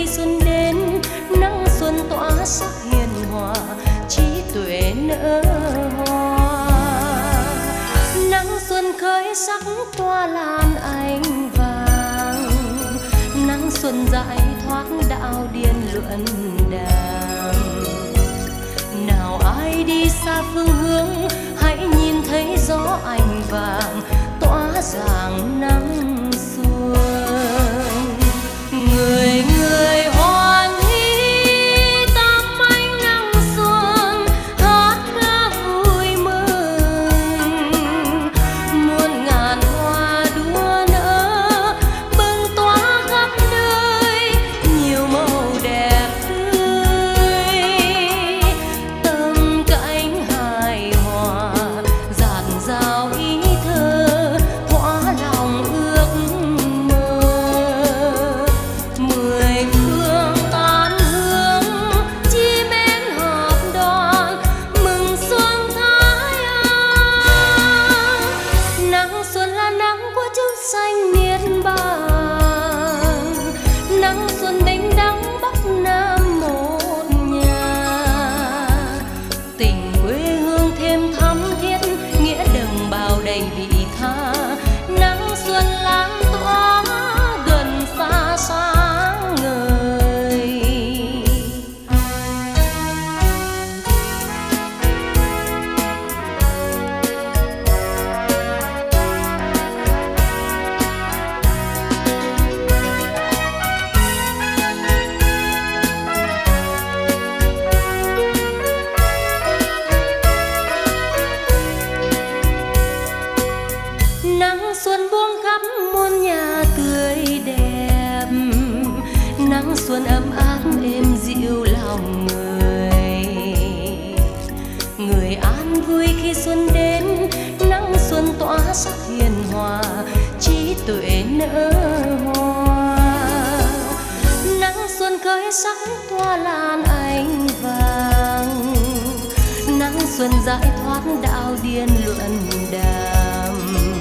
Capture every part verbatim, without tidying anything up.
khi xuân đến, nắng xuân tỏa sắc hiền hòa, trí tuệ nở hoa. Nắng xuân khơi sắc qua lan ánh vàng, nắng xuân giải thoát đạo điên luận đàm. Nào ai đi xa phương hướng, hãy nhìn thấy gió ánh vàng tỏa rạng nắng xuân. Người người hoan hỉ tam ánh nắng xuân, hát ca vui mừng. Muôn ngàn hoa đua nở bừng tỏa khắp nơi, nhiều màu đẹp tươi. Tâm cảnh hài hòa dạt dào ý thơ, hóa lòng ước mơ. Mười phương tán hương chi mến hợp đoàn, mừng xuân thái an. Nắng xuân là nắng của chút xanh niết bàn, nắng xuân bình đắng bắc nam một nhà. Tình quê hương thêm thắm thiết, nghĩa đồng bào đầy vị tha. Nắng xuân lan tỏa gần xa sáng ngời. Nắng xuân buông khắp muôn nhà tươi đẹp, nắng xuân ấm áp êm dịu lòng người. Người an vui khi xuân đến, nắng xuân tỏa sắc hiền hòa, trí tuệ nở hoa. Nắng xuân khơi sắc qua lan ánh vàng, nắng xuân giải thoát đạo điên luận đàm.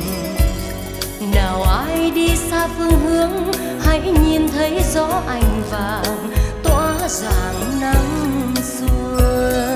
Nào ai đi xa phương hướng, hãy nhìn thấy gió ánh vàng tỏa rạng nắng xuân.